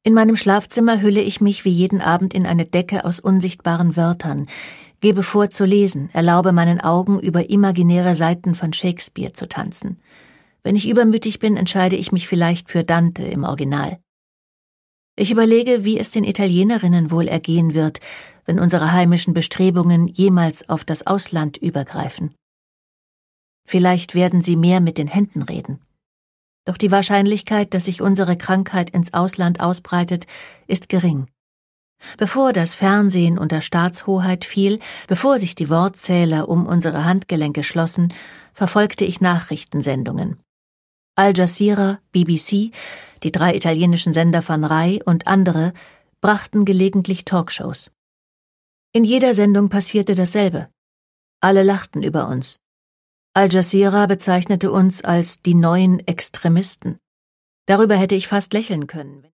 In meinem Schlafzimmer hülle ich mich wie jeden Abend in eine Decke aus unsichtbaren Wörtern, gebe vor zu lesen, erlaube meinen Augen, über imaginäre Seiten von Shakespeare zu tanzen. Wenn ich übermütig bin, entscheide ich mich vielleicht für Dante im Original. Ich überlege, wie es den Italienerinnen wohl ergehen wird, wenn unsere heimischen Bestrebungen jemals auf das Ausland übergreifen. Vielleicht werden sie mehr mit den Händen reden. Doch die Wahrscheinlichkeit, dass sich unsere Krankheit ins Ausland ausbreitet, ist gering. Bevor das Fernsehen unter Staatshoheit fiel, bevor sich die Wortzähler um unsere Handgelenke schlossen, verfolgte ich Nachrichtensendungen. Al Jazeera, BBC, die 3 italienischen Sender von Rai und andere brachten gelegentlich Talkshows. In jeder Sendung passierte dasselbe. Alle lachten über uns. Al Jazeera bezeichnete uns als die neuen Extremisten. Darüber hätte ich fast lächeln können.